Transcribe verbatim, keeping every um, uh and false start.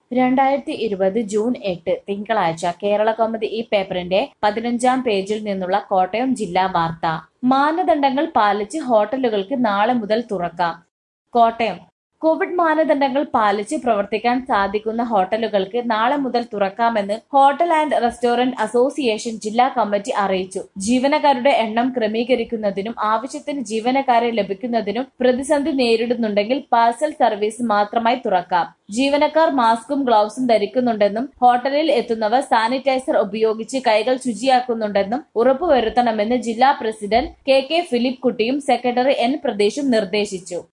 രണ്ടായിരത്തി ഇരുപത് ജൂൺ എട്ട് തിങ്കളാഴ്ച കേരളകൗമുദി ഈ പേപ്പറിന്റെ പതിനഞ്ചാം പേജിൽ നിന്നുള്ള കോട്ടയം ജില്ലാ വാർത്ത. മാനദണ്ഡങ്ങൾ പാലിച്ച് ഹോട്ടലുകൾക്ക് നാളെ മുതൽ തുറക്കാം. കോട്ടയം കോവിഡ് മാനദണ്ഡങ്ങൾ പാലിച്ച് പ്രവർത്തിക്കാൻ സാധിക്കുന്ന ഹോട്ടലുകൾക്ക് നാളെ മുതൽ തുറക്കാമെന്ന് ഹോട്ടൽ ആൻഡ് റെസ്റ്റോറന്റ് അസോസിയേഷൻ ജില്ലാ കമ്മിറ്റി അറിയിച്ചു. ജീവനക്കാരുടെ എണ്ണം ക്രമീകരിക്കുന്നതിനും ആവശ്യത്തിന് ജീവനക്കാരെ ലഭിക്കുന്നതിനും പ്രതിസന്ധി നേരിടുന്നുണ്ടെങ്കിൽ പാഴ്സൽ സർവീസ് മാത്രമായി തുറക്കാം. ജീവനക്കാർ മാസ്കും ഗ്ലൗസും ധരിക്കുന്നുണ്ടെന്നും ഹോട്ടലിൽ എത്തുന്നവർ സാനിറ്റൈസർ ഉപയോഗിച്ച് കൈകൾ ശുചിയാക്കുന്നുണ്ടെന്നും ഉറപ്പുവരുത്തണമെന്ന് ജില്ലാ പ്രസിഡന്റ് കെ കെ ഫിലിപ്പ് കുട്ടിയും സെക്രട്ടറി എൻ പ്രതീഷും നിർദ്ദേശിച്ചു.